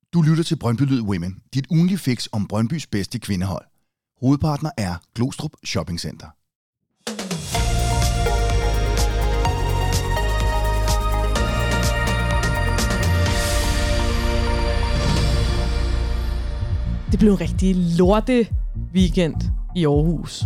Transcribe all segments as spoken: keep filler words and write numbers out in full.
Du lytter til Brøndby Lyd Women, dit ugentlige fix om Brøndbys bedste kvindehold. Hovedpartner er Glostrup Shopping Center. Det blev en rigtig lorte weekend i Aarhus.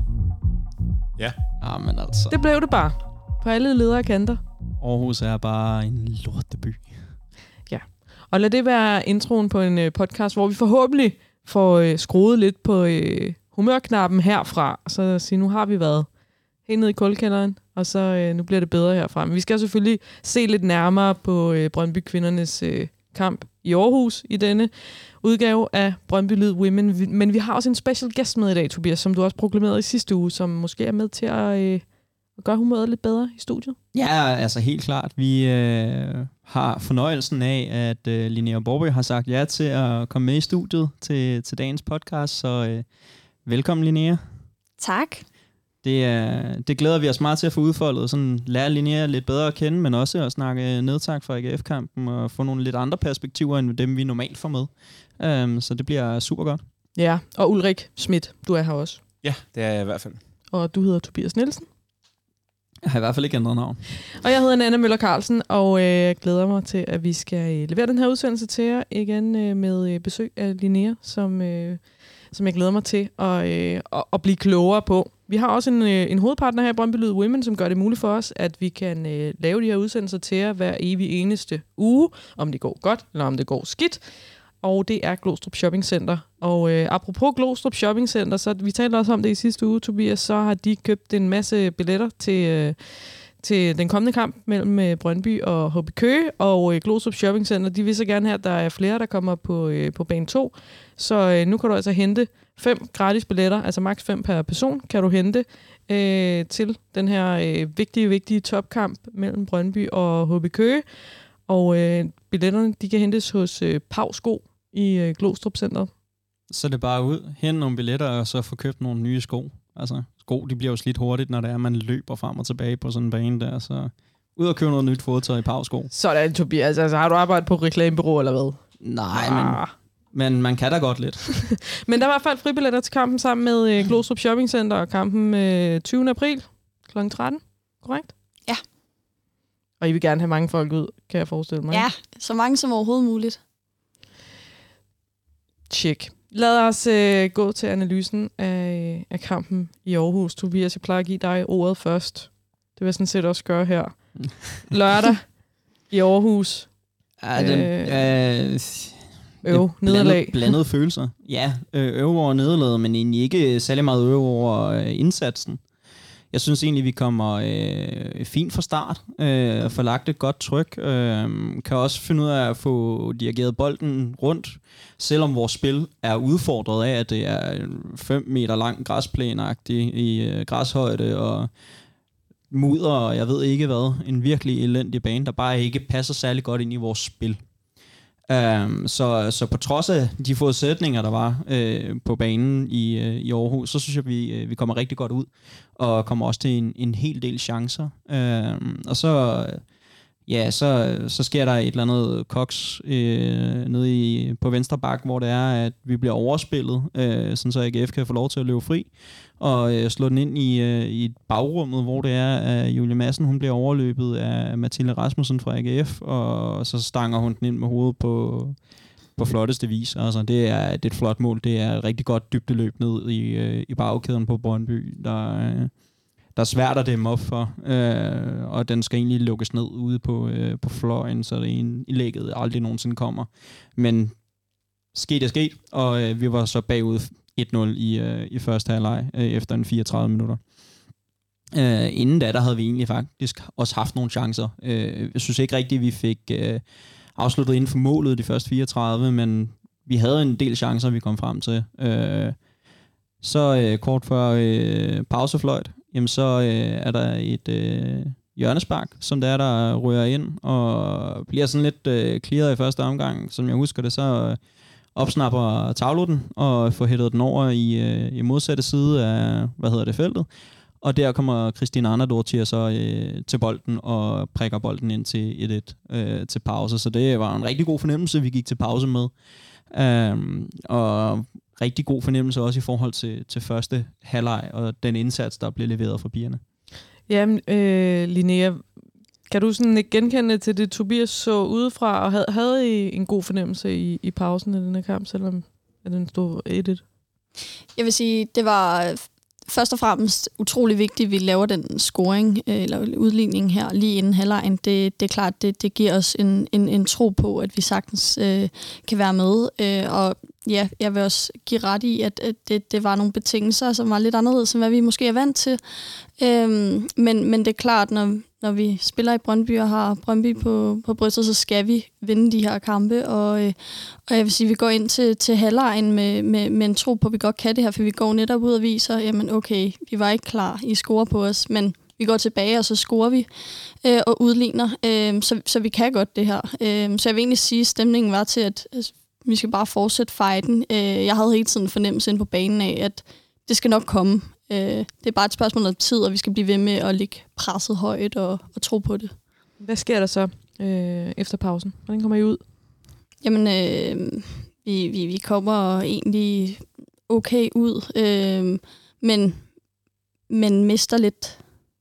Ja. Ah, men altså. Det blev det bare. På alle ledere kanter. Aarhus er bare en lorteby. Ja. Og lad det være introen på en øh, podcast, hvor vi forhåbentlig får øh, skruet lidt på øh, humørknappen herfra. Og så sige, nu har vi været helt nede i kuldkælderen, og så øh, nu bliver det bedre herfra. Men vi skal selvfølgelig se lidt nærmere på øh, Brøndby kvindernes øh, kamp i Aarhus i denne udgave af Brøndby Lyd Women. Men vi har også en special guest med i dag, Tobias, som du også proklamerede i sidste uge, som måske er med til at, øh, at gøre humøret lidt bedre i studiet. Ja, altså helt klart. Vi øh, har fornøjelsen af, at øh, Linnea Borby har sagt ja til at komme med i studiet til, til dagens podcast. Så øh, velkommen, Linnea. Tak. Det, øh, det glæder vi os meget til at få udfoldet. Sådan lære Linnea lidt bedre at kende, men også at snakke nedtak fra A G F-kampen og få nogle lidt andre perspektiver, end dem vi normalt får med. Um, så det bliver super godt. Ja, og Ulrik Schmidt, du er her også. Ja, det er jeg i hvert fald. Og du hedder Tobias Nielsen. Jeg har i hvert fald ikke ændret navn. Og jeg hedder Nanna Møller Carlsen, og jeg øh, glæder mig til, at vi skal øh, levere den her udsendelse til jer igen øh, med øh, besøg af Linnea, som, øh, som jeg glæder mig til at, øh, at, at blive klogere på. Vi har også en, øh, en hovedpartner her i Brøndby Lyd Women, som gør det muligt for os, at vi kan øh, lave de her udsendelser til jer hver evig eneste uge, om det går godt eller om det går skidt. Og det er Glostrup Shopping Center. Og øh, apropos Glostrup Shopping Center, så vi talte også om det i sidste uge, Tobias, så har de købt en masse billetter til, øh, til den kommende kamp mellem øh, Brøndby og H B Køge. Og øh, Glostrup Shopping Center, de vil så gerne have, at der er flere, der kommer på, øh, på bane to. Så øh, nu kan du altså hente fem gratis billetter, altså maks fem per person, kan du hente øh, til den her øh, vigtige, vigtige topkamp mellem Brøndby og H B Køge. Og øh, billetterne, de kan hentes hos øh, Pau Sko i øh, Glostrup Center. Så det er bare ud, hente nogle billetter, og så få købt nogle nye sko. Altså, sko, de bliver jo slidt hurtigt, når det er, man løber frem og tilbage på sådan en bane der. Så ud og købe noget nyt fodtøj i Pau Sko. Sådan, Tobias. Altså, har du arbejdet på reklamebureau eller hvad? Nej, ah. men, men man kan da godt lidt. Men der var i hvert fald fribilletter til kampen sammen med øh, Glostrup Shopping Center, og kampen øh, tyvende april klokken tretten. Korrekt? Ja. Og I vil gerne have mange folk ud, kan jeg forestille mig. Ja, så mange som overhovedet muligt. Check. Lad os øh, gå til analysen af, af kampen i Aarhus. Tobias, jeg plejer at give dig ordet først. Det vil jeg sådan set også gøre her. Lørdag i Aarhus. Ja, den, øh, øv, nederlag. Blandet, blandede følelser. Ja, øv over nederlaget, men egentlig ikke særlig meget øv over øh, indsatsen. Jeg synes egentlig, vi kommer øh, fint fra start, øh, får lagt et godt tryk, øh, kan også finde ud af at få dirigeret bolden rundt, selvom vores spil er udfordret af, at det er fem meter lang græsplænagtigt i øh, græshøjde og mudder, og jeg ved ikke hvad, en virkelig elendig bane, der bare ikke passer særlig godt ind i vores spil. Um, så, så på trods af de forudsætninger, der var øh, på banen i, øh, i Aarhus, så synes jeg, vi, øh, vi kommer rigtig godt ud, og kommer også til en, en hel del chancer. Um, og så, ja, så, så sker der et eller andet koks øh, nede i, på venstre bak, hvor det er, at vi bliver overspillet, øh, sådan så A G F kan få lov til at løbe fri, og øh, slå den ind i, øh, i bagrummet, hvor det er, at Julie Madsen, hun bliver overløbet af Mathilde Rasmussen fra A G F, og så stanger hun den ind med hovedet på, på flotteste vis. Altså, det er, det er et flot mål. Det er et rigtig godt dybdeløb ned i, øh, i bagkæden på Brøndby, der, øh, der er svært at dæmme op for, øh, og den skal egentlig lukkes ned ude på, øh, på fløjen, så det i lægget aldrig nogensinde kommer. Men sket er sket, og øh, vi var så bagud et nul i, øh, i første halvleg øh, efter en fireogtredive minutter. Øh, inden da, der havde vi egentlig faktisk også haft nogle chancer. Øh, jeg synes ikke rigtigt, vi fik øh, afsluttet inden for målet de første fireogtredive, men vi havde en del chancer, vi kom frem til. Øh, så øh, kort før øh, pausefløjt, jamen så øh, er der et øh, hjørnespark, som der er, der rører ind, og bliver sådan lidt øh, clearet i første omgang. Som jeg husker det, så øh, opsnapper Tavlo den, og får hættet den over i, øh, i modsatte side af, hvad hedder det, feltet. Og der kommer Christine Arnardottir så øh, til bolden og prikker bolden ind til et et øh, til pause. Så det var en rigtig god fornemmelse, vi gik til pause med. Um, og rigtig god fornemmelse også i forhold til, til første halvleg og den indsats, der blev leveret fra pigerne. Jamen, øh, Linnea, kan du sådan genkende til det, Tobias så udefra, og havde, havde I en god fornemmelse i, i pausen af den her kamp, selvom den stod et et? Jeg vil sige, det var først og fremmest utrolig vigtigt, at vi laver den scoring eller udligning her lige inden halvlegen. Det, det er klart, det, det giver os en, en, en tro på, at vi sagtens øh, kan være med. Øh, og ja, jeg vil også give ret i, at, at det, det var nogle betingelser, som var lidt anderledes, end hvad vi måske er vant til. Øhm, men, men det er klart, når, når vi spiller i Brøndby og har Brøndby på, på brystet, så skal vi vinde de her kampe. Og, øh, og jeg vil sige, at vi går ind til, til halvlejen med, med, med en tro på, at vi godt kan det her, for vi går netop ud og viser, jamen okay, vi var ikke klar, I scorer på os, men vi går tilbage, og så scorer vi øh, og udligner, øh, så, så vi kan godt det her. Øh, så jeg vil egentlig sige, at stemningen var til, at altså, vi skal bare fortsætte fighten. Øh, jeg havde hele tiden fornemmelse ind på banen af, at det skal nok komme. Øh, det er bare et spørgsmål om tid, og vi skal blive ved med at ligge presset højt og, og tro på det. Hvad sker der så øh, efter pausen? Hvordan kommer I ud? Jamen, øh, vi, vi, vi kommer egentlig okay ud, øh, men, men mister lidt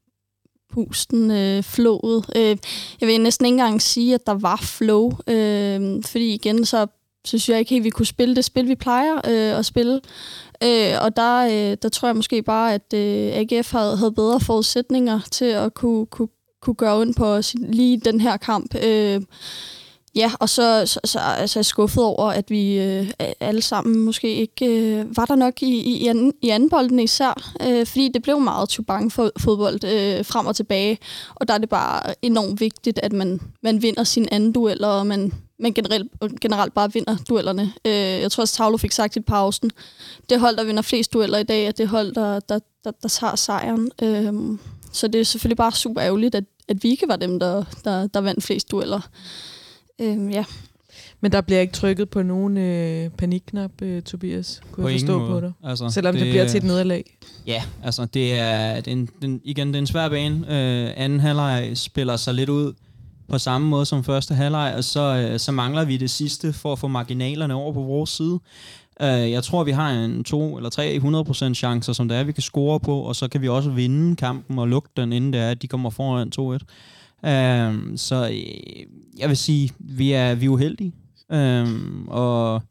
pusten, øh, flowet. Øh, jeg vil næsten ikke engang sige, at der var flow, øh, fordi igen, så synes jeg ikke helt, vi kunne spille det spil, vi plejer øh, at spille. Øh, og der, øh, der tror jeg måske bare, at øh, A G F havde, havde bedre forudsætninger til at kunne, kunne, kunne gøre ondt på os lige den her kamp. Øh, ja, og så, så, så altså, er jeg skuffet over, at vi øh, alle sammen måske ikke øh, var der nok i, i, anden, i anden bolden især, øh, fordi det blev meget tubang fodbold øh, frem og tilbage, og der er det bare enormt vigtigt, at man, man vinder sine anden dueller, og man men generelt, generelt bare vinder duellerne. Øh, jeg tror også, Tavlo fik sagt i pausen, det hold, der vinder flest dueller i dag, er det hold, der, der, der, der tager sejren. Øh, så det er selvfølgelig bare super ærgerligt, at, at vi ikke var dem, der, der, der vandt flest dueller. Øh, ja. Men der bliver ikke trykket på nogen øh, panikknap, øh, Tobias, kunne på jeg forstå måde. på dig. Altså, selvom det, det bliver til et nederlag. Ja, altså det er, det er en, den, igen, det er en svær bane. Øh, anden halvleg spiller sig lidt ud på samme måde som første halvleg, og så, øh, så mangler vi det sidste for at få marginalerne over på vores side. Uh, jeg tror, vi har en to eller tre hundrede procent chancer, som det er, vi kan score på, og så kan vi også vinde kampen og lukke den, inden det er, at de kommer foran to et. Uh, så øh, jeg vil sige, vi er, vi er uheldige. Uh, og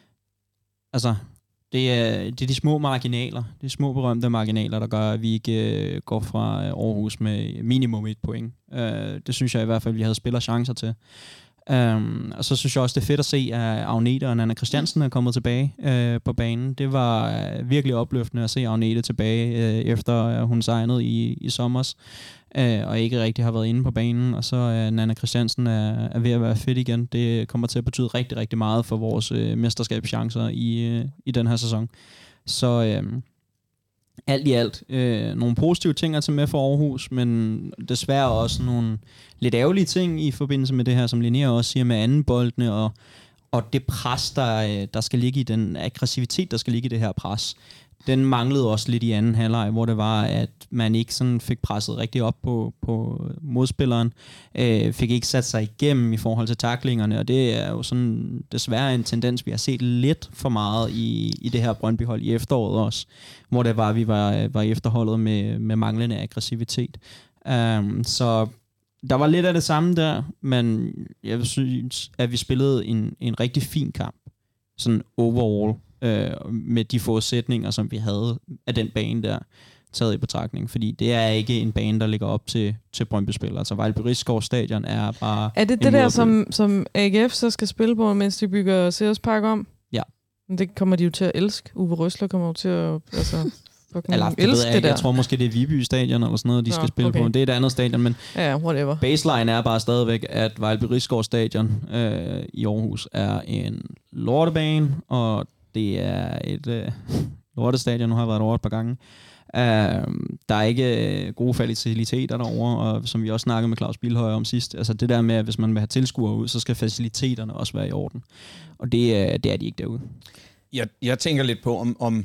altså, det er, det er de små marginaler, de små berømte marginaler, der gør, at vi ikke uh, går fra Aarhus med minimum et point. Uh, det synes jeg i hvert fald, vi havde spillerchancer til. Um, og så synes jeg også, det er fedt at se, at Agnete og Nanna Christiansen er kommet tilbage uh, på banen. Det var uh, virkelig opløftende at se Agnete tilbage, uh, efter uh, hun signede i, i sommers, uh, og ikke rigtig har været inde på banen. Og så uh, Nanna Christiansen er, er ved at være fedt igen. Det kommer til at betyde rigtig, rigtig meget for vores uh, mesterskabschancer i, uh, i den her sæson. Så uh, alt i alt øh, nogle positive ting at tage med for Aarhus, men desværre også nogle lidt ærgerlige ting i forbindelse med det her, som Linnea også siger, med anden boldene og, og det pres, der, der skal ligge i den aggressivitet, der skal ligge i det her pres. Den manglede også lidt i anden halvleg, hvor det var, at man ikke sådan fik presset rigtig op på, på modspilleren, øh, fik ikke sat sig igennem i forhold til taklingerne, og det er jo sådan desværre en tendens, vi har set lidt for meget i, i det her Brøndby-hold i efteråret også, hvor det var, at vi var, var efterholdet med, med manglende aggressivitet. Um, så der var lidt af det samme der, men jeg synes, at vi spillede en, en rigtig fin kamp, sådan overall, Øh, med de forudsætninger, som vi havde af den bane der, taget i betragtning. Fordi det er ikke en bane, der ligger op til, til Brøndby-spil. Altså Vejlby Rigsgaard Stadion er bare... Er det det der, som, som A G F så skal spille på, mens de bygger Sears Park om? Ja. Men det kommer de jo til at elske. Uwe Røsler kommer jo til at... Altså, eller, det elske jeg, det der. Jeg tror måske, det er Viby Stadion eller sådan noget, de Nå, skal spille okay. på. Det er et andet stadion, men ja, whatever. Baseline er bare stadigvæk, at Vejlby Rigsgaard Stadion øh, i Aarhus er en lortebane, og det er et øh, lortestadion, nu har jeg været over et par gange. Uh, der er ikke øh, gode faciliteter derovre, og som vi også snakkede med Claus Bilhøj om sidst, altså det der med, at hvis man vil have tilskuere ud, så skal faciliteterne også være i orden. Og det, øh, det er de ikke derude. Jeg, jeg tænker lidt på, om, om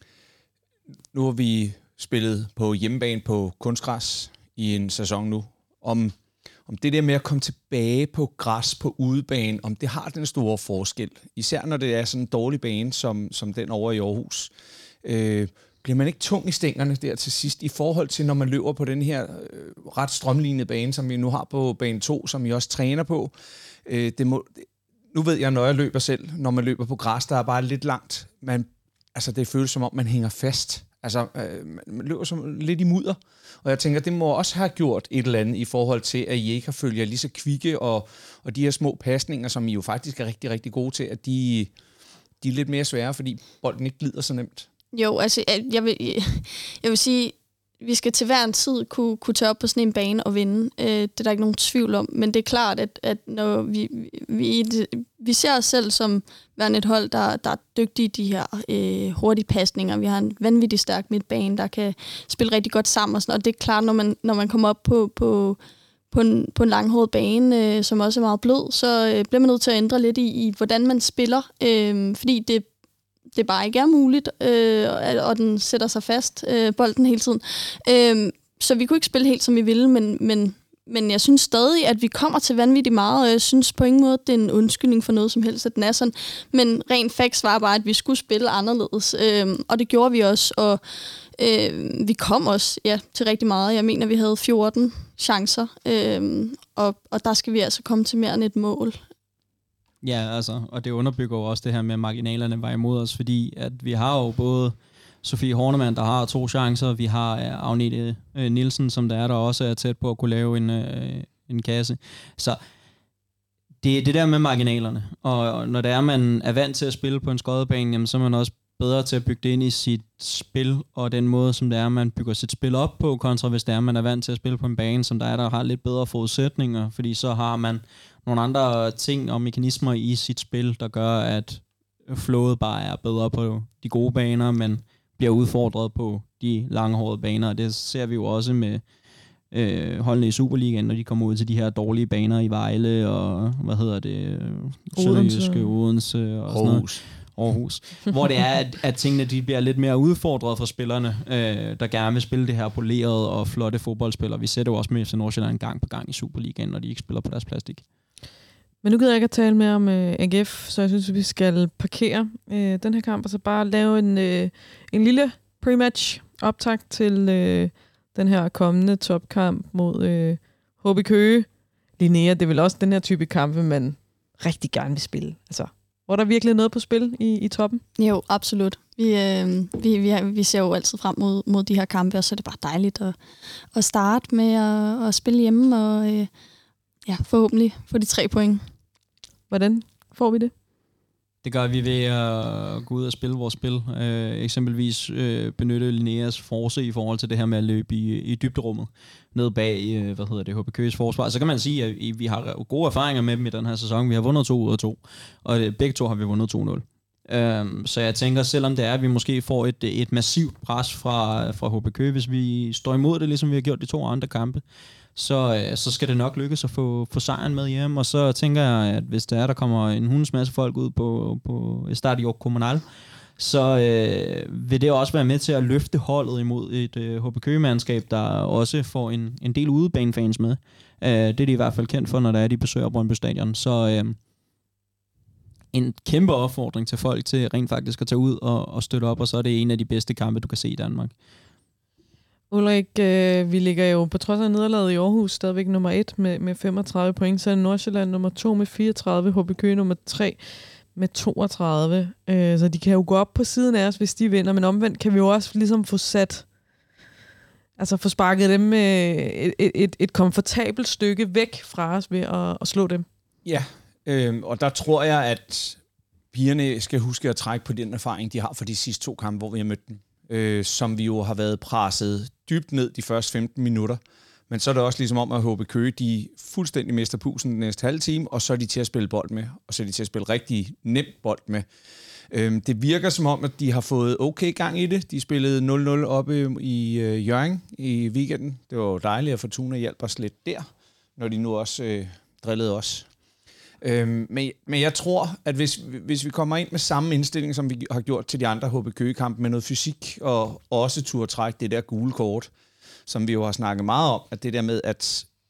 nu har vi spillet på hjemmebane på kunstgræs i en sæson nu, om, om det der med at komme tilbage på græs på udebane, om det har den store forskel. Især når det er sådan en dårlig bane, som, som den over i Aarhus. Øh, bliver man ikke tung i stængerne der til sidst, i forhold til, når man løber på den her øh, ret strømlignede bane, som vi nu har på bane to, som I også træner på. Øh, det må, nu ved jeg, når jeg løber selv, når man løber på græs, der er bare lidt langt. Man, altså, det føles som om, man hænger fast. Altså, øh, man løber som lidt i mudder. Og jeg tænker, det må også have gjort et eller andet i forhold til, at I ikke har følger lige så kvikke, og, og de her små pasninger, som I jo faktisk er rigtig, rigtig gode til, at de, de er lidt mere svære, fordi bolden ikke glider så nemt. Jo, altså, jeg vil, jeg vil sige, vi skal til hver en tid kunne, kunne tage op på sådan en bane og vinde. Øh, det er der ikke nogen tvivl om. Men det er klart, at, at når vi, vi, vi ser os selv som værende et hold, der, der er dygtige i de her øh, hurtige pasninger. Vi har en vanvittig stærk midtbane, der kan spille rigtig godt sammen. Og, sådan, og det er klart, når man, når man kommer op på, på, på, en, på en langhåret bane, øh, som også er meget blød, så øh, bliver man nødt til at ændre lidt i, i hvordan man spiller. Øh, fordi det det bare ikke er muligt, øh, og den sætter sig fast, øh, bolden hele tiden. Øh, så vi kunne ikke spille helt, som vi ville, men, men, men jeg synes stadig, at vi kommer til vanvittigt meget, og jeg synes på ingen måde, det er en undskyldning for noget som helst, at den er sådan. Men rent facts var bare, at vi skulle spille anderledes, øh, og det gjorde vi også, og øh, vi kom også ja, til rigtig meget. Jeg mener, vi havde fjorten chancer, øh, og, og der skal vi altså komme til mere end et mål. Ja, altså, og det underbygger jo også det her med, at marginalerne var imod os, fordi at vi har jo både Sofie Hornemann, der har to chancer, vi har Agnete Nielsen, som der er, der også er tæt på at kunne lave en, en kasse. Så det er det der med marginalerne, og når det er, man er vant til at spille på en skodebane, jamen, så er man også bedre til at bygge det ind i sit spil, og den måde, som det er, man bygger sit spil op på, kontra hvis det er, man er vant til at spille på en bane, som der er, der har lidt bedre forudsætninger, fordi så har man nogle andre ting og mekanismer i sit spil, der gør, at flowet bare er bedre på de gode baner, men bliver udfordret på de langhårede baner, og det ser vi jo også med øh, holdene i Superligaen, når de kommer ud til de her dårlige baner i Vejle, og hvad hedder det, Sønderjyske, Odense og sådan noget. Aarhus, hvor det er, at, at tingene de bliver lidt mere udfordret for spillerne, øh, der gerne vil spille det her polerede og flotte fodboldspillere. Vi ser det jo også med F C Nordsjælland gang på gang i Superligaen, når de ikke spiller på deres plastik. Men nu gider jeg ikke at tale mere om øh, A G F, så jeg synes, at vi skal parkere øh, den her kamp, og så bare lave en, øh, en lille pre-match optakt til øh, den her kommende topkamp mod øh, H B Køge. Linnea, det er vel også den her type kampe, man rigtig gerne vil spille. Altså, hvor der virkelig noget på spil i, i toppen? Jo, absolut. Vi, øh, vi, vi, vi ser jo altid frem mod, mod de her kampe, og så er det bare dejligt at, at starte med at, at spille hjemme, og øh, ja, forhåbentlig få de tre point. Hvordan får vi det? Det gør vi ved at gå ud og spille vores spil. Øh, eksempelvis øh, benytte Linneas force i forhold til det her med at løbe i, i dybderummet. Ned bag, øh, hvad hedder det, H B Køges forsvar. Så kan man sige, at vi har gode erfaringer med dem i den her sæson. Vi har vundet to ud af to. Og begge to har vi vundet to nul. Øh, så jeg tænker, selvom det er, at vi måske får et, et massivt pres fra, fra H B Køge, hvis vi står imod det, ligesom vi har gjort de to andre kampe, så, så skal det nok lykkes at få, få sejren med hjem. Og så tænker jeg, at hvis der er, der kommer en hunds masse folk ud på, på Estadio Comunal, så øh, vil det også være med til at løfte holdet imod et øh, H B Køge-mandskab, der også får en, en del udebanefans med. Øh, det er de i hvert fald kendt for, når der er de besøger Brøndby Stadion. Så øh, en kæmpe opfordring til folk til rent faktisk at tage ud og, og støtte op, og så er det en af de bedste kampe, du kan se i Danmark. Ulrik, øh, vi ligger jo på trods af nederlaget i Aarhus stadigvæk nummer et med, med femogtredive point, så er Nordsjælland nummer to med fireogtredive, H B Køge nummer tre med toogtredive. Øh, så de kan jo gå op på siden af os, hvis de vinder, men omvendt kan vi jo også ligesom få sat, altså få sparket dem med et, et, et komfortabelt stykke væk fra os ved at, at slå dem. Ja, øh, og der tror jeg, at pigerne skal huske at trække på den erfaring, de har for de sidste to kampe, hvor vi har mødt dem. Øh, som vi jo har været presset dybt ned de første femten minutter. Men så er det også ligesom om, at H B Køge, de fuldstændig mister pusen den næste halve time, og så er de til at spille bold med, og så er de til at spille rigtig nemt bold med. Øh, det virker som om, at de har fået okay gang i det. De spillede nul nul oppe i øh, Hjørring i weekenden. Det var jo dejligt, at Fortuna hjalp os lidt der, når de nu også øh, drillede os. Øhm, men, men jeg tror, at hvis, hvis vi kommer ind med samme indstilling, som vi har gjort til de andre H B Køge-kampe, med noget fysik og også turde trække det der gule kort, som vi jo har snakket meget om, at det der med, at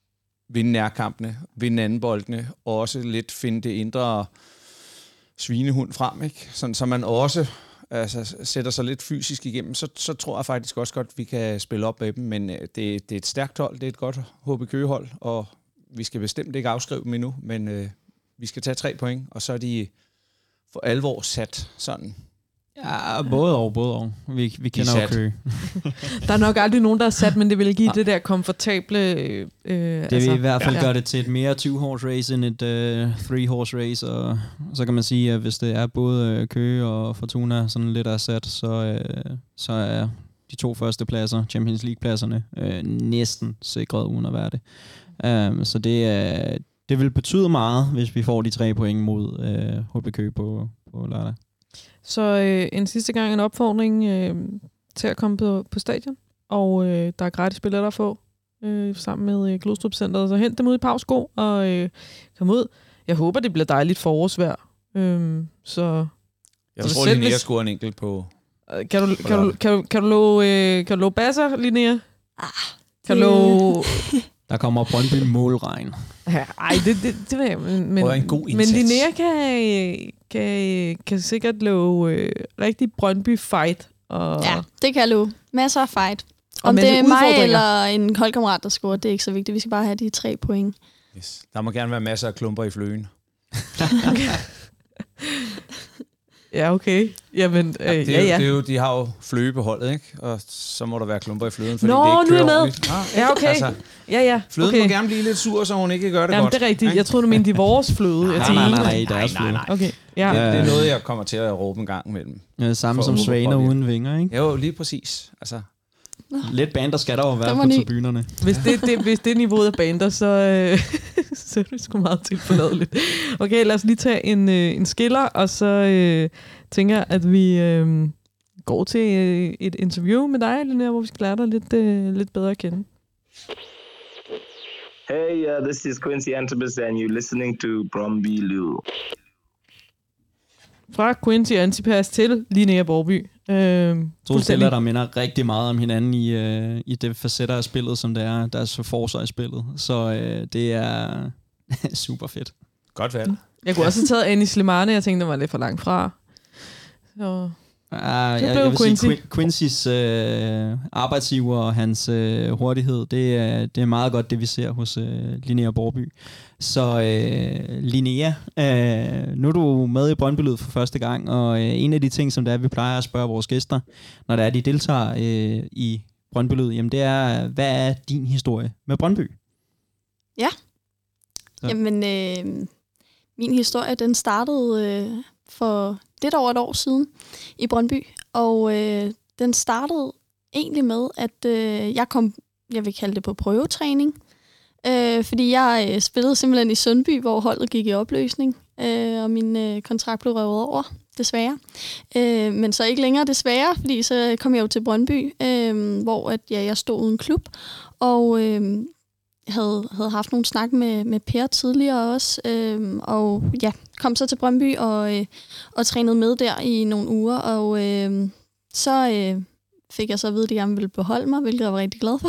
vinde nærkampene, vinde andenboldene, og også lidt finde det indre svinehund frem, ikke? Sådan, så man også altså, sætter sig lidt fysisk igennem, så, så tror jeg faktisk også godt, vi kan spille op med dem, men øh, det, det er et stærkt hold, det er et godt H B Køge-hold, og vi skal bestemt ikke afskrive dem endnu, men øh, vi skal tage tre point, og så er de for alvor sat sådan. Ja, både og, både og. Vi, vi kender jo Køge. Der er nok aldrig nogen, der er sat, men det vil give ja. det der komfortable... Øh, det altså, vil i hvert fald ja. gøre det til et mere two-horse race end et uh, three-horse race, og så kan man sige, at hvis det er både Køge og Fortuna sådan lidt er sat, så, uh, så er de to første pladser, Champions League-pladserne, uh, næsten sikret uden at være det. Um, så det, uh, det vil betyde meget, hvis vi får de tre point mod uh, H B Køge på, på lørdag. Så øh, en sidste gang en opfordring øh, til at komme på, på stadion, og øh, der er gratis billetter at få øh, sammen med øh, Glostrup Centeret, så hent dem ud i Pavsgo og øh, kom ud. Jeg håber, det bliver dejligt forårsvejr. Øh, så jeg tror, Linnea hvis... scorer en enkelt på... Øh, kan, du, kan, du, kan, du, kan du love øh, kan du love basser, Linnea? Ah, kan du love... Der kommer Brøndby målregn. Ja, ej, det, det, det vil jeg. Men, men, en god indsats. Men Linnea kan, kan, kan sikkert love øh, rigtig Brøndby-fight. Og ja, det kan jeg love. Masser af fight. Om det er mig eller en holdkammerat, der scorer, det er ikke så vigtigt. Vi skal bare have de tre point. Yes. Der må gerne være masser af klumper i fløjen. Ja, okay. Jamen, øh, ja, det er ja, jo, ja. Det er jo, de har jo fløje på holdet, ikke? Og så må der være klumper i fløden, fordi Nå, det ikke kører nu er ordentligt. Ah, ja, okay. Altså, ja, ja. Fløden okay. må gerne blive lidt sur, så hun ikke gør det Jamen, godt. det er rigtigt. Ikke? Jeg troede, du mente de vores fløde. Nej, nej, nej, nej, nej, deres fløde. Okay, ja. Det, det er noget, jeg kommer til at råbe en gang imellem. Ja, samme som svaner uden vinger, ikke? Jo, lige præcis. Altså... Lidt bander skal der jo være på tribunerne. Hvis det, det, hvis det er niveauet af bander, så, øh, så er det sgu meget tilforladeligt. Okay, lad os lige tage en, øh, en skiller, og så øh, tænker jeg, at vi øh, går til øh, et interview med dig, Linnea, hvor vi skal lære dig lidt, øh, lidt bedre at kende. Hey, uh, this is Quincy Antibus, and you're listening to Brøndby Lyd. Fra Quincy Antipas til Linnea Borby. Øh, to spillere, der minder rigtig meget om hinanden i, øh, i det facetter af spillet, som det er deres forsvarsspillet. Så øh, det er super fedt. Godt valg. Jeg kunne også have taget Annie Slimane, jeg tænkte, den var lidt for langt fra. Så... Uh, jeg, jeg vil Quincy. sige, Quincy's øh, arbejdsgiver og hans øh, hurtighed, det er, det er meget godt det, vi ser hos øh, Linnea Borby. Så øh, Linnea, øh, nu er du med i Brøndby Lyd for første gang, og øh, en af de ting, som det er, vi plejer at spørge vores gæster, når det er, de deltager øh, i Brøndby Lyd, jamen det er, hvad er din historie med Brøndby? Ja, Så. jamen øh, min historie, den startede øh, for lidt over et år siden i Brøndby, og øh, den startede egentlig med, at øh, jeg kom, jeg vil kalde det på prøvetræning, øh, fordi jeg øh, spillede simpelthen i Sundby, hvor holdet gik i opløsning, øh, og min øh, kontrakt blev revet over, desværre. Øh, men så ikke længere desværre, fordi så kom jeg jo til Brøndby, øh, hvor at, ja, jeg stod uden klub, og øh, havde, havde haft nogle snak med, med Per tidligere også, øh, og ja, kom så til Brøndby og, øh, og trænede med der i nogle uger, og øh, så øh, fik jeg så at vide, at de gerne ville beholde mig, hvilket jeg var rigtig glad for.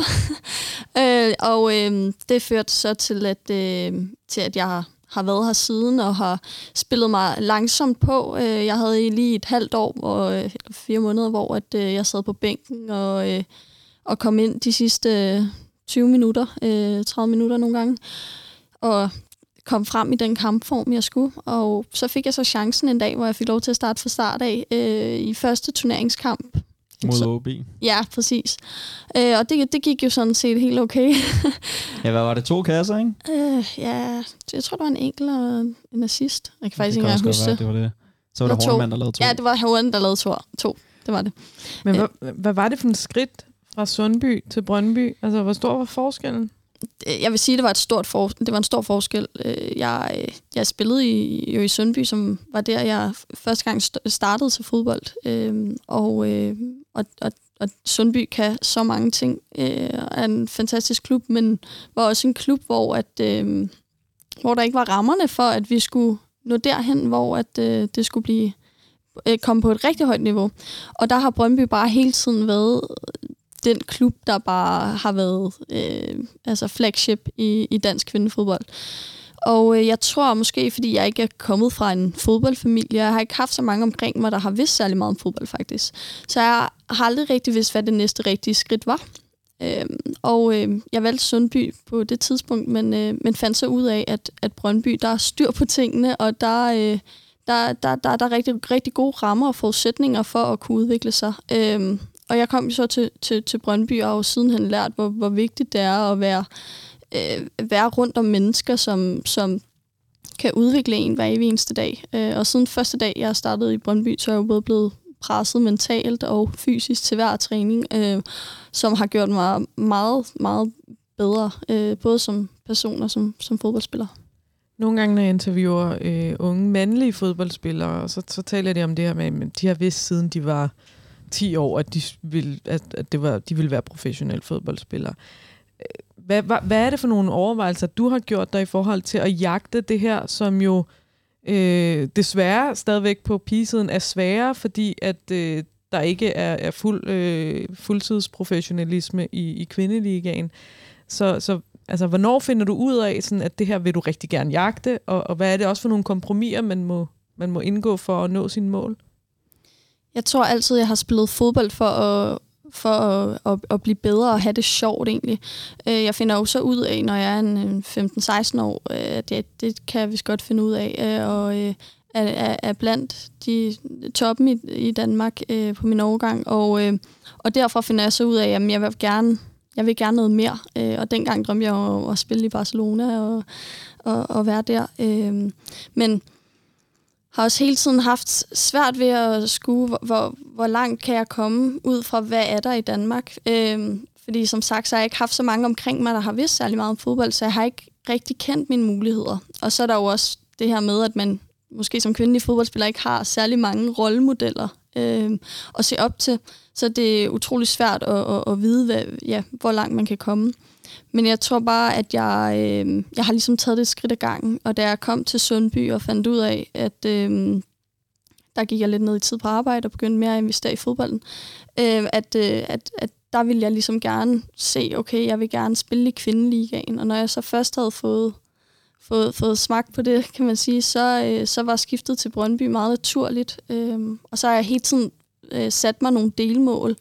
øh, og øh, det førte så til, at, øh, til, at jeg har, har været her siden og har spillet mig langsomt på. Øh, jeg havde lige et halvt år, og øh, fire måneder, hvor at, øh, jeg sad på bænken og, øh, og kom ind de sidste... Øh, tyve minutter, øh, tredive minutter nogle gange, og kom frem i den kampform, jeg skulle. Og så fik jeg så chancen en dag, hvor jeg fik lov til at starte fra start af øh, i første turneringskamp. Mod O B. Ja, præcis. Øh, og det, det gik jo sådan set helt okay. Ja, hvad var det? To kasser, ikke? Øh, ja, jeg tror, det var en enkelt og en assist. Jeg kan faktisk ikke engang huske det. Det var det. Så var det Hornemann, der lavede to. Ja, det var Hornemann, der lavede to. to. Det var det. Men øh. hvad, hvad var det for en skridt fra Sundby til Brøndby? Altså, hvor stor var forskellen? Jeg vil sige, det var et stort for, det var en stor forskel. Jeg, jeg spillede i, jo i Sundby, som var der, jeg første gang startede til fodbold. Og, og, og, og Sundby kan så mange ting. Er en fantastisk klub, men var også en klub, hvor, at, hvor der ikke var rammerne for, at vi skulle nå derhen, hvor at, det skulle blive komme på et rigtig højt niveau. Og der har Brøndby bare hele tiden været den klub, der bare har været øh, altså flagship i, i dansk kvindefodbold. Og øh, jeg tror måske, fordi jeg ikke er kommet fra en fodboldfamilie, jeg har ikke haft så mange omkring mig, der har vidst særlig meget om fodbold faktisk. Så jeg har aldrig rigtig vidst, hvad det næste rigtige skridt var. Øhm, og øh, jeg valgte Sundby på det tidspunkt, men, øh, men fandt så ud af, at, at Brøndby, der er styr på tingene, og der, øh, der, der, der, der er rigtig, rigtig gode rammer og forudsætninger for at kunne udvikle sig. Øhm, og jeg kom så til, til, til Brøndby og har jo sidenhen lært, hvor, hvor vigtigt det er at være, øh, være rundt om mennesker, som, som kan udvikle en hver evig eneste dag. Øh, og siden første dag, jeg startede i Brøndby, så er jeg jo både blevet presset mentalt og fysisk til hver træning, øh, som har gjort mig meget, meget bedre, øh, både som person og som, som fodboldspiller. Nogle gange, når jeg interviewer øh, unge mandlige fodboldspillere, så, så taler de om det her med, at de har vidst siden de var ti år, at de ville, at, at det var, de ville være professionelle fodboldspillere. Hvad, hvad, hvad er det for nogle overvejelser, du har gjort dig i forhold til at jagte det her, som jo øh, desværre stadigvæk på pigesiden er sværere, fordi at øh, der ikke er, er fuld, øh, fuldtidsprofessionalisme i, i kvindeligaen. Så, så altså, hvornår finder du ud af, sådan, at det her vil du rigtig gerne jagte, og, og hvad er det også for nogle kompromiser, man må, man må indgå for at nå sine mål? Jeg tror altid, jeg har spillet fodbold for at, for at, at, at blive bedre og have det sjovt egentlig. Jeg finder jo så ud af, når jeg er en femten seksten år, at det, det kan jeg vist godt finde ud af, og er, er blandt de toppen i, i Danmark på min overgang. Og, og derfor finder jeg så ud af, at jeg vil gerne Jeg vil gerne noget mere, øh, og dengang drømte jeg om at spille i Barcelona og, og, og være der. Øh, men har også hele tiden haft svært ved at skue, hvor, hvor, hvor langt kan jeg komme ud fra, hvad er der i Danmark. Øh, fordi som sagt, så har jeg ikke haft så mange omkring mig, der har vidst særlig meget om fodbold, så jeg har ikke rigtig kendt mine muligheder. Og så er der jo også det her med, at man måske som kvindelig fodboldspiller ikke har særlig mange rollemodeller øh, at se op til. Så det er utrolig svært at, at, at vide, hvad, ja, hvor langt man kan komme. Men jeg tror bare, at jeg, øh, jeg har ligesom taget det skridt ad gangen. Og da jeg kom til Sundby og fandt ud af, at øh, der gik jeg lidt ned i tid på arbejde og begyndte mere at investere i fodbolden, øh, at, øh, at, at der ville jeg ligesom gerne se, okay, jeg vil gerne spille i kvindeligaen. Og når jeg så først havde fået, fået, fået smagt på det, kan man sige, så, øh, så var skiftet til Brøndby meget naturligt. Øh, og så har jeg hele tiden øh, sat mig nogle delmål,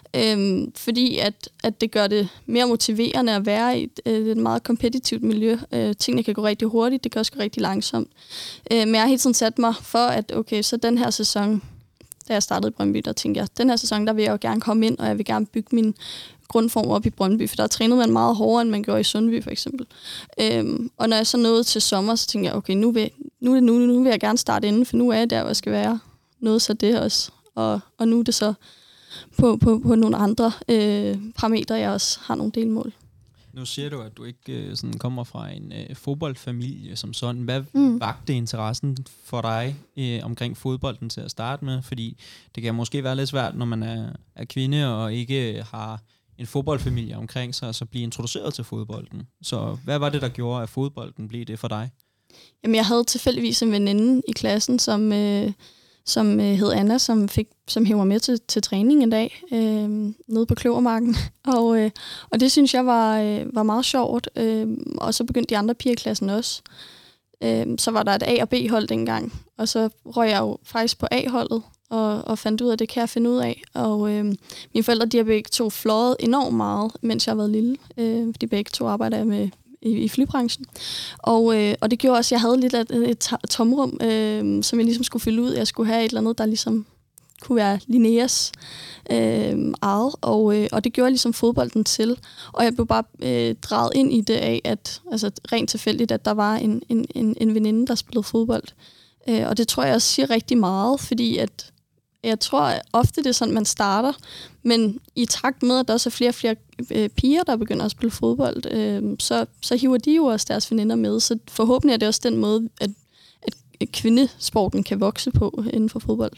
øh, fordi at, at det gør det mere motiverende at være i et, et meget kompetitivt miljø. Øh, tingene kan gå rigtig hurtigt, det kan også gå rigtig langsomt. Øh, men jeg har hele tiden sat mig for, at okay, så den her sæson, da jeg startede i Brøndby, der tænkte jeg, den her sæson, der vil jeg jo gerne komme ind, og jeg vil gerne bygge min grundform op i Brøndby, for der trænede man meget hårdere, end man gjorde i Sundby for eksempel. Øhm, og når jeg så nåede til sommer, så tænkte jeg, okay, nu vil, nu, nu, nu vil jeg gerne starte inden, for nu er jeg der, hvor jeg skal være. Noget så det også. Og, og nu er det så på, på, på nogle andre øh, parametre, jeg også har nogle delmål. Nu siger du, at du ikke øh, sådan kommer fra en øh, fodboldfamilie som sådan. Hvad Mm. vagte interessen for dig øh, omkring fodbolden til at starte med? Fordi det kan måske være lidt svært, når man er, er kvinde og ikke har en fodboldfamilie omkring sig, så blive introduceret til fodbolden. Så hvad var det, der gjorde, at fodbolden blev det for dig? Jamen, jeg havde tilfældigvis en veninde i klassen, som, øh, som øh, hed Anna, som fik som hæver med til, til træning en dag øh, nede på Kløvermarken. og, øh, og det synes jeg var, øh, var meget sjovt. Øh, og så begyndte de andre piger i klassen også. Øh, så var der et A- og B-hold dengang, og så røg jeg jo faktisk på A-holdet, og, og fandt ud af, at det kan jeg finde ud af. Og øh, mine forældre, de har begge to fløjet enormt meget, mens jeg har været lille, øh, fordi begge to arbejder med i, i flybranchen. Og, øh, og det gjorde også, at jeg havde lidt af et, et tomrum, øh, som jeg ligesom skulle fylde ud. Jeg skulle have et eller andet, der ligesom kunne være Linneas øh, eget, og, øh, og det gjorde ligesom fodbolden til. Og jeg blev bare øh, draget ind i det af, at altså rent tilfældigt, at der var en, en, en, en veninde, der spillede fodbold. Øh, og det tror jeg også siger rigtig meget, fordi at jeg tror at ofte, det er sådan, man starter, men i takt med, at der også er flere og flere øh, piger, der begynder at spille fodbold, øh, så, så hiver de jo også deres veninder med. Så forhåbentlig er det også den måde, at, at kvindesporten kan vokse på inden for fodbold.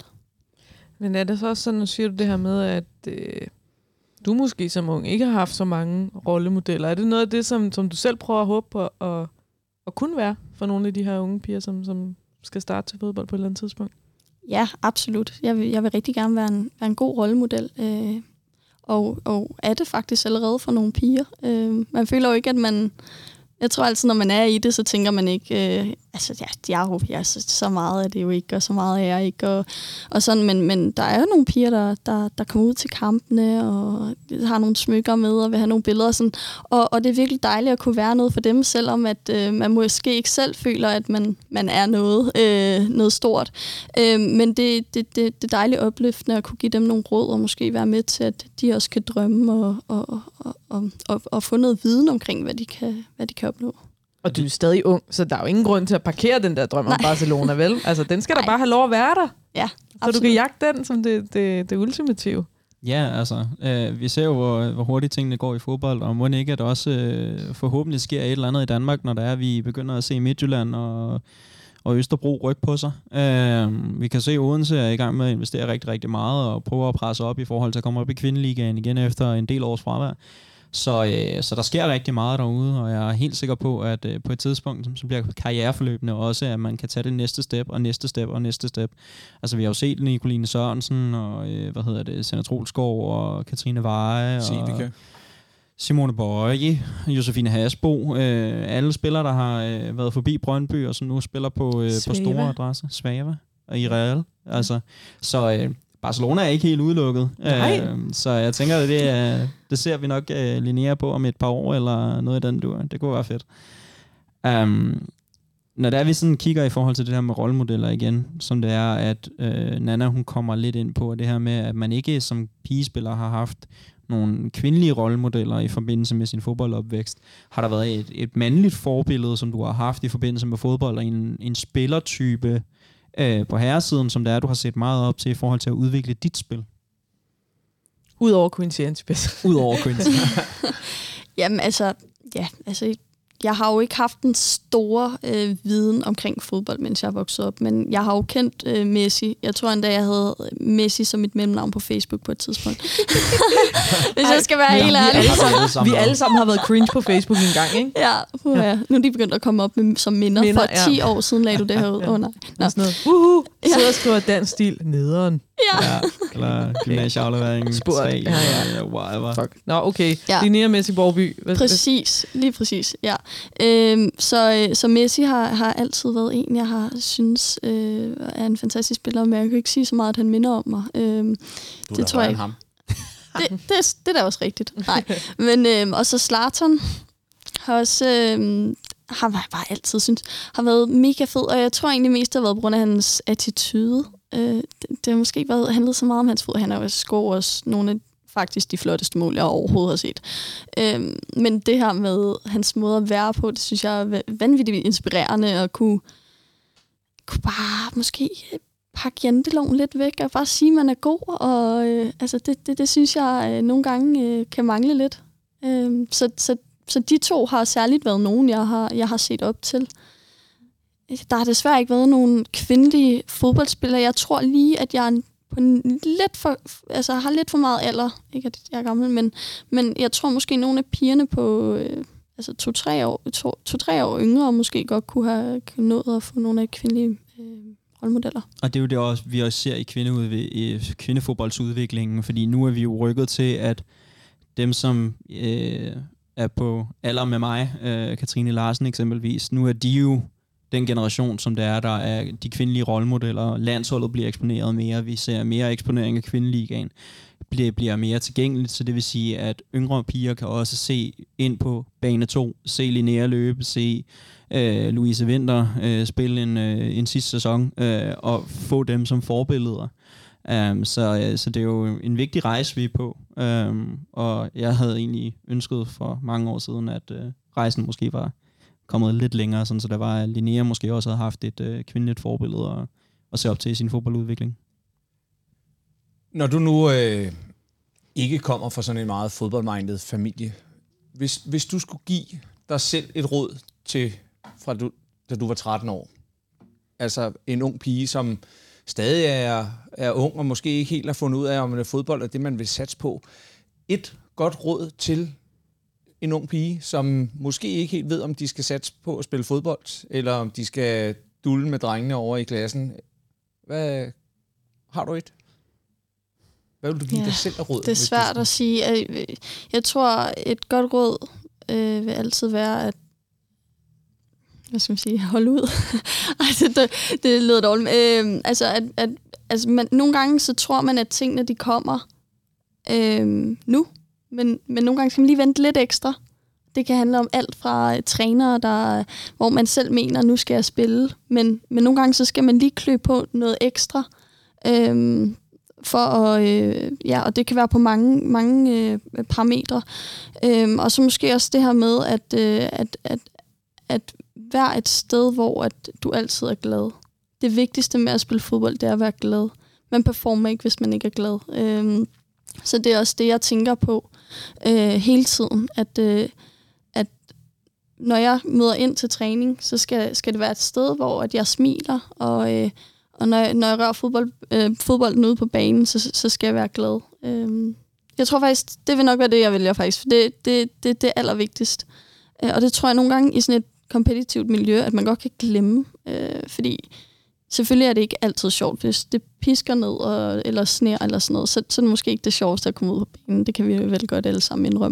Men er det så også sådan, at siger du det her med, at øh, du måske som ung ikke har haft så mange rollemodeller? Er det noget af det, som, som du selv prøver at håbe på at, at kunne være for nogle af de her unge piger, som, som skal starte til fodbold på et eller andet tidspunkt? Ja, absolut. Jeg vil, jeg vil rigtig gerne være en, være en god rollemodel. Øh, og, og er det faktisk allerede for nogle piger. Øh, man føler jo ikke, at man... Jeg tror altid, når man er i det, så tænker man ikke, øh, altså ja, jeg er jo ja, så, så meget er det jo ikke, og så meget er jeg ikke, og, og sådan, men, men der er jo nogle piger, der, der, der kommer ud til kampene, og har nogle smykker med, og vil have nogle billeder, og, sådan, og, og det er virkelig dejligt at kunne være noget for dem, selvom at øh, man måske ikke selv føler, at man, man er noget, øh, noget stort. Øh, men det, det, det, det er dejligt opløftende at kunne give dem nogle råd, og måske være med til, at de også kan drømme, og, og, og, og, og, og få noget viden omkring, hvad de kan, hvad de kan opnå. Og du er stadig ung, så der er jo ingen grund til at parkere den der drøm om Barcelona, vel? Altså, den skal Nej. da bare have lov at være der. Ja, så absolut. du kan jagte den som det, det, det ultimative. Ja, altså, øh, vi ser jo, hvor, hvor hurtigt tingene går i fodbold, og må ikke, at det også øh, forhåbentlig sker et eller andet i Danmark, når der er, vi begynder at se Midtjylland og, og Østerbro rykke på sig. Øh, vi kan se, at Odense er i gang med at investere rigtig, rigtig meget, og prøve at presse op i forhold til at komme op i kvindeligaen igen efter en del års fravær. Så, øh, så der sker rigtig meget derude, og jeg er helt sikker på, at øh, på et tidspunkt, så bliver karriereforløbende også, at man kan tage det næste step, og næste step, og næste step. Altså, vi har jo set Nicoline Sørensen, og øh, hvad hedder det, Sandra Troelskov, og Katrine Veje, og Simone Bøje, Josefine Hasbo. Øh, alle spillere, der har øh, været forbi Brøndby, og som nu spiller på, øh, på store adresser. Svava og i Real. Altså, så... Øh, Barcelona er ikke helt udelukket, øh, så jeg tænker, at det, er, det ser vi nok uh, Linnea på om et par år, eller noget i den dur. Det kunne være fedt. Um, når der vi sådan kigger i forhold til det her med rollemodeller igen, som det er, at uh, Nanna hun kommer lidt ind på, det her med, at man ikke som pigespiller har haft nogle kvindelige rollemodeller i forbindelse med sin fodboldopvækst. Har der været et, et mandligt forbillede, som du har haft i forbindelse med fodbold, og en, en spillertype, Øh, på herresiden, som det er, du har set meget op til i forhold til at udvikle dit spil? Udover Quincy Antibes. Udover Quincy. Jamen altså, ja, altså, jeg har jo ikke haft en stor øh, viden omkring fodbold, mens jeg voksede op, men jeg har jo kendt øh, Messi. Jeg tror endda, jeg havde Messi som mit mellemnavn på Facebook på et tidspunkt. Hvis jeg skal være helt ærlig. Vi alle, sammen, vi alle sammen har været cringe på Facebook en gang, ikke? Ja, uh, ja. Nu er de begyndt at komme op med, som minder. minder For ja. ti år siden lagde du det her ud. Åh ja. oh, nej. Nå. Sådan noget. Uhu, sidder og skriver dansk stil nederen. Ja. ja. Eller gymnasieafleveringen. Spurgt. Ja, ja. Whatever. Fuck. Nå, okay. Ja. Linnea Messi Borby. Hvad, præcis. Lige præcis, ja. Øhm, så, så Messi har, har altid været en, jeg har synes øh, er en fantastisk spiller, men jeg kan ikke sige så meget, at han minder om mig. Øhm, du det tror jeg ikke. Ham. det, det, det er da også rigtigt. Nej. Men, øhm, og så Zlatan har også... Øhm, har bare altid synes, har været mega fed, og jeg tror egentlig mest, det har været på grund af hans attitude. Øh, det, det har måske ikke været handlet så meget om hans fod. Han har jo scoret også nogle af faktisk de flotteste mål, jeg overhovedet har set. Øh, men det her med hans måde at være på, det synes jeg er vanvittigt inspirerende, at kunne, kunne bare måske pakke janteloven lidt væk, og bare sige, at man er god, og øh, altså det, det, det synes jeg øh, nogle gange øh, kan mangle lidt. Øh, så, så Så de to har særligt været nogen, jeg har, jeg har set op til. Der har desværre ikke været nogen kvindelige fodboldspillere. Jeg tror lige, at jeg er på en lidt for, altså, har lidt for meget alder. Ikke at jeg er gammel, men, men jeg tror måske, at nogle af pigerne på øh, altså to-tre år, to, to-tre år yngre måske godt kunne have nået at få nogle af kvindelige øh, rollemodeller. Og det er jo det, også, vi også ser i, i kvindefodboldsudviklingen, fordi nu er vi jo rykket til, at dem, som... Øh, er på alder med mig, øh, Katrine Larsen eksempelvis. Nu er de jo den generation, som det er, der er de kvindelige rollemodeller. Landsholdet bliver eksponeret mere. Vi ser mere eksponering af kvindeligaen. Bliver, bliver mere tilgængeligt, så det vil sige, at yngre piger kan også se ind på bane to, se Linnea løbe, se øh, Louise Winter øh, spille en, øh, en sidste sæson, øh, og få dem som forbilleder. Um, så, så det er jo en vigtig rejse, vi er på. Um, og jeg havde egentlig ønsket for mange år siden, at uh, rejsen måske var kommet lidt længere, sådan, så der var, at Linnea måske også havde haft et uh, kvindeligt forbillede at, at se op til i sin fodboldudvikling. Når du nu øh, ikke kommer fra sådan en meget fodboldminded familie, hvis, hvis du skulle give dig selv et råd til, fra du, da du var tretten år, altså en ung pige, som stadig er, er ung, og måske ikke helt har fundet ud af, om det er fodbold er det, man vil satse på. Et godt råd til en ung pige, som måske ikke helt ved, om de skal satse på at spille fodbold, eller om de skal dulle med drengene over i klassen. Hvad har du et? Hvad vil du give ja, dig selv af råd? Det er svært at sige. Jeg tror, et godt råd øh, vil altid være, at hvad skal man sige, holde ud. Ej, det, det, det lyder dårligt. Øh, altså, at, at, altså man, nogle gange så tror man, at tingene de kommer øh, nu, men, men nogle gange skal man lige vente lidt ekstra. Det kan handle om alt fra trænere, der, hvor man selv mener, nu skal jeg spille, men, men nogle gange så skal man lige klø på noget ekstra. Øh, for at, øh, ja, og det kan være på mange, mange øh, parametre. Øh, og så måske også det her med, at, øh, at, at, at være et sted, hvor at du altid er glad. Det vigtigste med at spille fodbold, det er at være glad. Man performer ikke, hvis man ikke er glad. Øh, så det er også det, jeg tænker på øh, hele tiden, at, øh, at når jeg møder ind til træning, så skal, skal det være et sted, hvor at jeg smiler, og øh, Og når jeg, når jeg rører fodbold, øh, fodbolden ude på banen, så, så skal jeg være glad. Øh, jeg tror faktisk, det vil nok være det, jeg vælger faktisk. For det, det, det, det er allervigtigst. Øh, og det tror jeg nogle gange i sådan et kompetitivt miljø, at man godt kan glemme. Øh, fordi selvfølgelig er det ikke altid sjovt. Hvis det pisker ned, og, eller sner eller sådan noget, så, så er det måske ikke det sjoveste at komme ud på banen. Det kan vi vel godt alle sammen indrømme.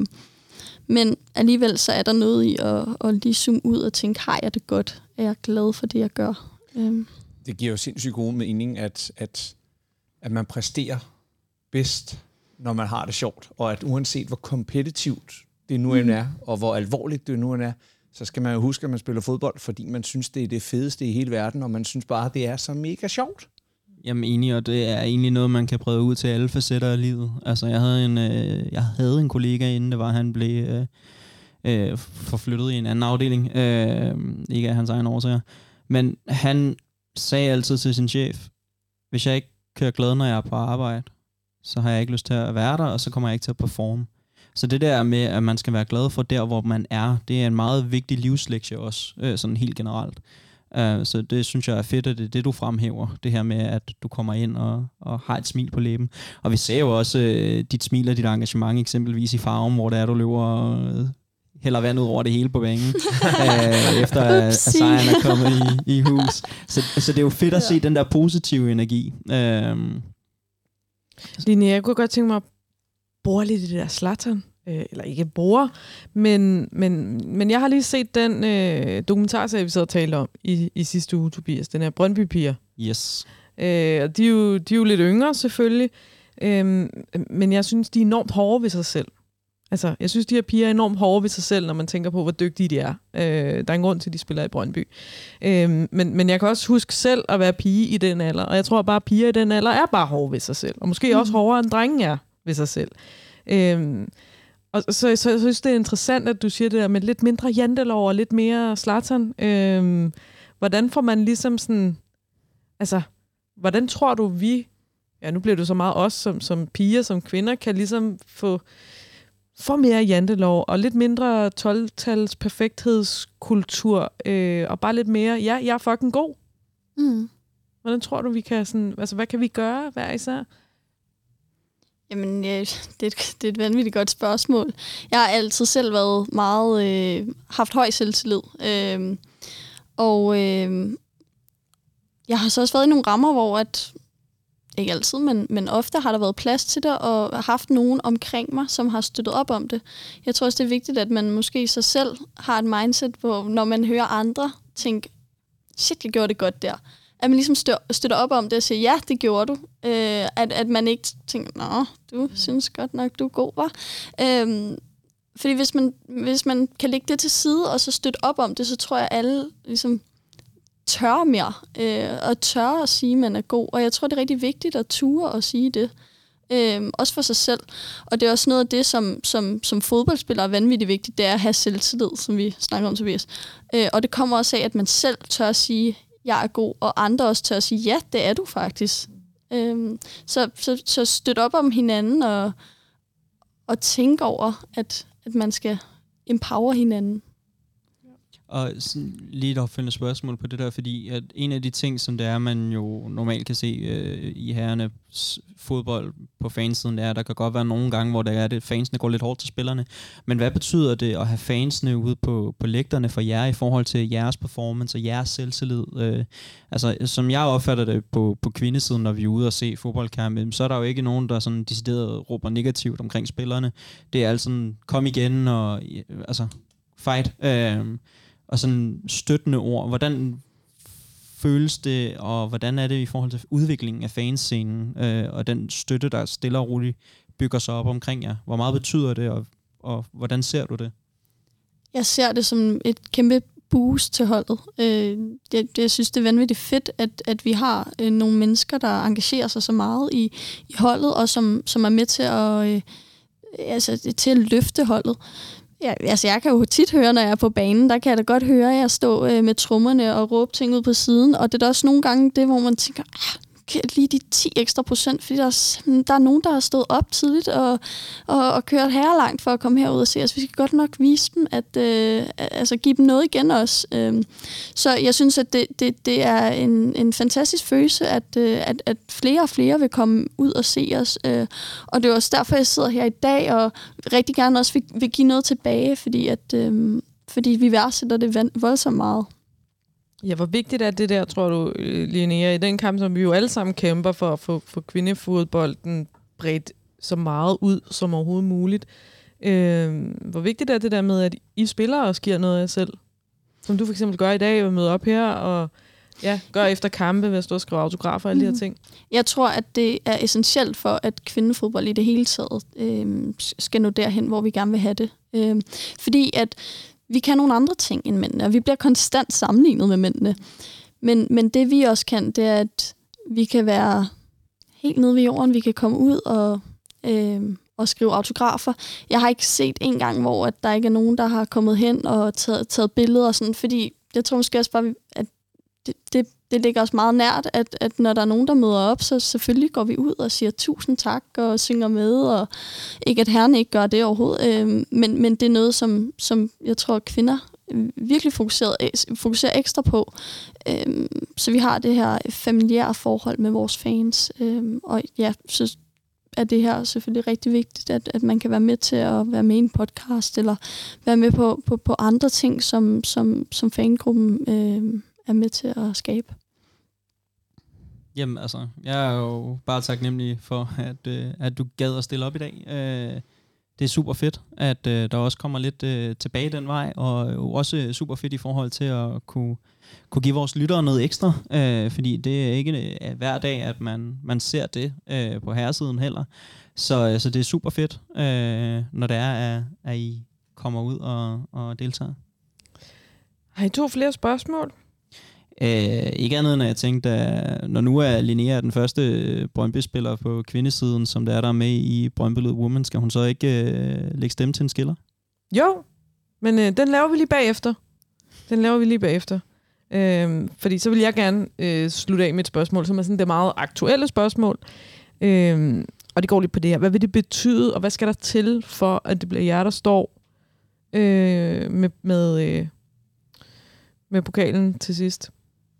Men alligevel så er der noget i at, at lige zoome ud og tænke, har jeg det godt? Er jeg glad for det, jeg gør? Øh. Det giver jo sindssygt god mening, at, at, at man præsterer bedst, når man har det sjovt. Og at uanset hvor kompetitivt det nu end er, og hvor alvorligt det nu end er, så skal man jo huske, at man spiller fodbold, fordi man synes, det er det fedeste i hele verden, og man synes bare, det er så mega sjovt. Jamen enig, og det er egentlig noget, man kan prøve ud til alle facetter af livet. Altså, jeg havde en, øh, jeg havde en kollega, inden det var, han blev øh, øh, forflyttet i en anden afdeling. Øh, ikke af hans egen årsager. Men han sagde altid til sin chef, hvis jeg ikke kører glad, når jeg er på arbejde, så har jeg ikke lyst til at være der, og så kommer jeg ikke til at performe. Så det der med, at man skal være glad for der, hvor man er, det er en meget vigtig livslektie også, øh, sådan helt generelt. Uh, så det synes jeg er fedt, at det er det, du fremhæver, det her med, at du kommer ind og, og har et smil på læben. Og vi ser jo også øh, dit smil og dit engagement, eksempelvis i Farum, hvor det er, du løber og øh, hælder vand ud over det hele på banen, øh, efter at, at sejren er kommet i, i hus. Så, så det er jo fedt at se den der positive energi. Uh, Linnea, jeg kunne godt tænke mig at bore lidt i det der Zlatan. Øh, eller ikke bore, men, men, men jeg har lige set den øh, dokumentarserie, vi sad og talte om i, i sidste uge, Tobias. Den her Brøndby-piger. Yes. Øh, og de er, jo, de er jo lidt yngre, selvfølgelig. Øh, men jeg synes, de er enormt hårde ved sig selv. Altså, jeg synes, de her piger er enormt hårde ved sig selv, når man tænker på, hvor dygtige de er. Øh, der er en grund til, at de spiller i Brøndby. Øh, men, men jeg kan også huske selv at være pige i den alder. Og jeg tror bare, at piger i den alder er bare hårde ved sig selv. Og måske mm. også hårdere, end drengen er ved sig selv. Øh, Og så, så, så jeg synes, det er interessant, at du siger det der med lidt mindre jantelov og lidt mere Zlatan. Øhm, hvordan får man ligesom sådan... Altså, hvordan tror du, vi... Ja, nu bliver det så meget os som, som piger, som kvinder, kan ligesom få, få mere jantelov og lidt mindre tolv-tals perfekthedskultur, øh, og bare lidt mere, ja, jeg er fucking god. Mm. Hvordan tror du, vi kan sådan... Altså, hvad kan vi gøre hver især? Jamen, ja, det, er et, det er et vanvittigt godt spørgsmål. Jeg har altid selv været meget... Øh, haft høj selvtillid. Øh, og øh, jeg har så også været i nogle rammer, hvor at... Ikke altid, men, men ofte har der været plads til det, og haft nogen omkring mig, som har støttet op om det. Jeg tror også, det er vigtigt, at man måske i sig selv har et mindset, hvor når man hører andre tænke, shit, jeg gjorde det godt der. At man ligesom støtter, støtter op om det og siger, ja, det gjorde du. Øh, at, at man ikke tænker, nå, du synes godt nok, du er god, hva'? Øh, fordi hvis man, hvis man kan lægge det til side, og så støtte op om det, så tror jeg, alle ligesom tør mere. Øh, og tør at sige, at man er god. Og jeg tror, det er rigtig vigtigt at ture og sige det. Øh, også for sig selv. Og det er også noget af det, som, som, som fodboldspiller er vanvittigt vigtigt, det er at have selvtillid, som vi snakker om, Tobias. Øh, og det kommer også af, at man selv tør at sige, jeg er god, og andre også tør at sige, ja, det er du faktisk. Øhm, så, så, så støt op om hinanden, og, og tænk over, at, at man skal empower hinanden. Og sådan, lige et opfølgende spørgsmål på det der, fordi at en af de ting, som det er, man jo normalt kan se øh, i herrerne fodbold på fansiden, det er, at der kan godt være nogle gange, hvor der er det, fansene går lidt hårdt til spillerne. Men hvad betyder det at have fansene ude på, på lægterne for jer i forhold til jeres performance og jeres selvtillid? Øh, altså, som jeg opfatter det på, på kvindesiden, når vi er ude og se fodboldkampe, så er der jo ikke nogen, der sådan decideret råber negativt omkring spillerne. Det er altså sådan, kom igen og altså, fight. Øh, og sådan støttende ord. Hvordan føles det, og hvordan er det i forhold til udviklingen af fanscenen, øh, og den støtte, der stille og roligt bygger sig op omkring jer? Hvor meget betyder det, og, og hvordan ser du det? Jeg ser det som et kæmpe boost til holdet. Øh, det, det, jeg synes, det er vanvittigt fedt, at, at vi har øh, nogle mennesker, der engagerer sig så meget i, i holdet, og som, som er med til at, øh, altså, til at løfte holdet. Ja, altså jeg kan jo tit høre, når jeg er på banen, der kan jeg da godt høre, at jeg står øh, med trommerne og råbe ting ud på siden, og det er da også nogle gange det, hvor man tænker, ah, lige de ti ekstra procent, fordi der er, der er nogen, der har stået op tidligt og, og, og kørt her langt for at komme herud og se os. Vi skal godt nok vise dem, at øh, altså give dem noget igen også. Øh, så jeg synes, at det, det, det er en, en fantastisk følelse, at, øh, at, at flere og flere vil komme ud og se os. Øh, og det er også derfor, jeg sidder her i dag og rigtig gerne også vil, vil give noget tilbage, fordi, at, øh, fordi vi værdsætter det voldsomt meget. Ja, hvor vigtigt er det der, tror du, Linnea, i den kamp, som vi jo alle sammen kæmper for at få for kvindefodbolden bredt så meget ud som overhovedet muligt. Øh, hvor vigtigt er det der med, at I spiller og giver noget af jer selv? Som du for eksempel gør i dag, og møder op her og ja, gør efter kampe ved at stå og skrive autografer og alle mm. de her ting. Jeg tror, at det er essentielt for, at kvindefodbold i det hele taget øh, skal nå derhen, hvor vi gerne vil have det. Øh, fordi at vi kan nogle andre ting end mændene, og vi bliver konstant sammenlignet med mændene. Men, men det vi også kan, det er, at vi kan være helt nede ved jorden, vi kan komme ud og, øh, og skrive autografer. Jeg har ikke set en gang, hvor at der ikke er nogen, der har kommet hen og taget, taget billeder, og sådan, fordi jeg tror måske også bare, at det, det, det ligger os meget nært, at, at når der er nogen, der møder op, så selvfølgelig går vi ud og siger tusind tak og synger med, og ikke at herrerne ikke gør det overhovedet, øh, men, men det er noget, som, som jeg tror, kvinder virkelig fokuserer, fokuserer ekstra på. Øh, så vi har det her familiære forhold med vores fans, øh, og ja, så er det her selvfølgelig rigtig vigtigt, at, at man kan være med til at være med i en podcast, eller være med på, på, på andre ting, som, som, som fangruppen øh, er med til at skabe. Jamen altså, jeg er jo bare taknemmelig for, at, øh, at du gad at stille op i dag. Øh, det er super fedt, at øh, der også kommer lidt øh, tilbage den vej, og jo også super fedt i forhold til at kunne, kunne give vores lyttere noget ekstra, øh, fordi det er ikke øh, hver dag, at man, man ser det øh, på herresiden heller. Så, øh, så det er super fedt, øh, når det er, at, at I kommer ud og, og deltager. Har I to flere spørgsmål? Uh, ikke andet end at jeg tænkte, at når nu er Linnea den første Brøndby-spiller på kvindesiden, som der er der med i Brøndby Lyd Women, skal hun så ikke uh, lægge stemme til en skiller? Jo, men uh, den laver vi lige bagefter. Den laver vi lige bagefter. Uh, fordi så vil jeg gerne uh, slutte af med et spørgsmål, som er sådan det meget aktuelle spørgsmål. Uh, og det går lidt på det her. Hvad vil det betyde, og hvad skal der til for, at det bliver jer, der står uh, med, med, uh, med pokalen til sidst?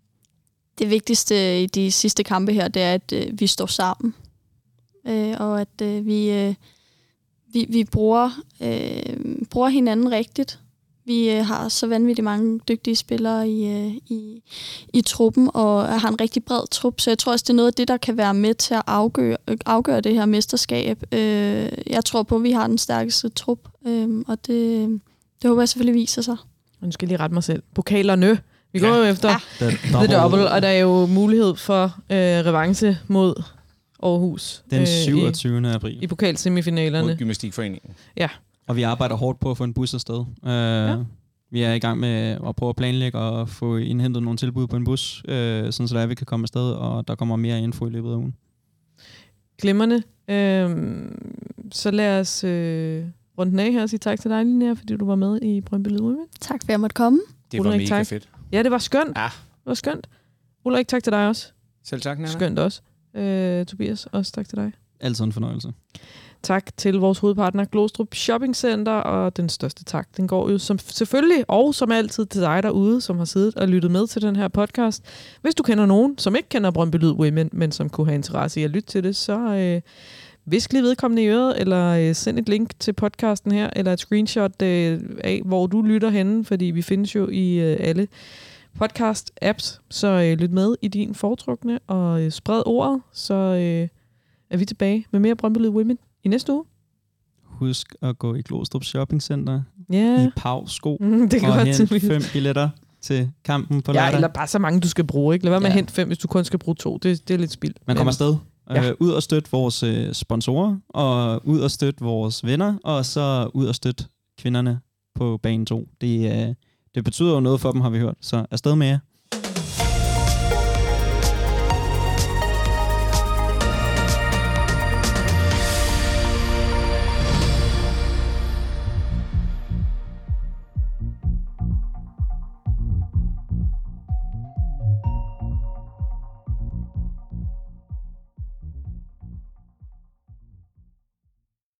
Det vigtigste i de sidste kampe her, det er, at øh, vi står sammen. Øh, og at øh, vi, øh, vi, vi bruger, øh, bruger hinanden rigtigt. Vi øh, har så vanvittigt mange dygtige spillere i, øh, i, i truppen, og har en rigtig bred trup. Så jeg tror også, det er noget af det, der kan være med til at afgøre, afgøre det her mesterskab. Øh, jeg tror på, at vi har den stærkeste trup, øh, og det, det håber jeg selvfølgelig viser sig. Nu skal jeg lige rette mig selv. Pokalerne. Vi går ja. jo efter ja. The Double, og der er jo mulighed for øh, revanche mod Aarhus. Den syvogtyvende Øh, april. I, i pokalsemifinalerne. Mod Gymnastikforeningen. Ja. Og vi arbejder hårdt på at få en bus afsted. Uh, ja. Vi er i gang med at prøve at planlægge og få indhentet nogle tilbud på en bus, uh, sådan så der, vi kan komme afsted, og der kommer mere info i løbet af ugen. Glimrende. Øhm, så lad os øh, runde den af her og sige tak til dig, Linnea, fordi du var med i Brøndby Lyd Women. Tak for, at jeg måtte komme. Det var Ulrik, mega tak. fedt. Ja, det var skønt. Ja. Det var skønt. Ulrik, tak til dig også. Selv tak, Nana. Skønt også. Øh, Tobias, også tak til dig. Altid en fornøjelse. Tak til vores hovedpartner Glostrup Shopping Center, og den største tak, den går jo som, selvfølgelig og som altid til dig derude, som har siddet og lyttet med til den her podcast. Hvis du kender nogen, som ikke kender Brøndby Lyd Women, men som kunne have interesse i at lytte til det, så øh, visk lige vedkommende i øret, eller øh, send et link til podcasten her, eller et screenshot øh, af, hvor du lytter henne, fordi vi findes jo i øh, alle podcast-apps, så øh, lyt med i din foretrukne, og øh, spred ordet, så øh, er vi tilbage med mere Brøndby Lyd Women i næste uge. Husk at gå i Glostrup Shopping Center Ja. i Pau-sko Mm, det kan og godt hente til. fem billetter til kampen på Ja, lørdag. eller bare så mange, du skal bruge. Ikke? Lad være med Ja. at hente fem, hvis du kun skal bruge to. Det, det er lidt spild. Man kommer afsted. Ja. Øh, ud og støtte vores øh, sponsorer, og ud og støtte vores venner, og så ud og støtte kvinderne på bane to. Det, øh, det betyder jo noget for dem, har vi hørt. Så afsted med jer.